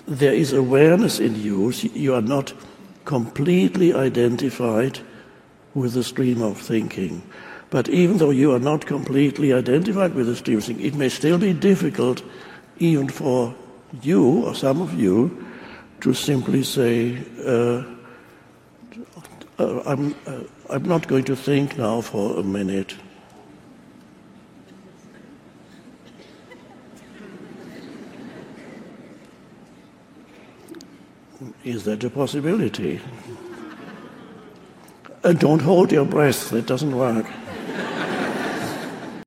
there is awareness in you. You are not completely identified with the stream of thinking. But even though you are not completely identified with the stream of thinking, it may still be difficult, even for you or some of you, to simply say, I'm not going to think now for a minute. Is that a possibility? And don't hold your breath, that doesn't work.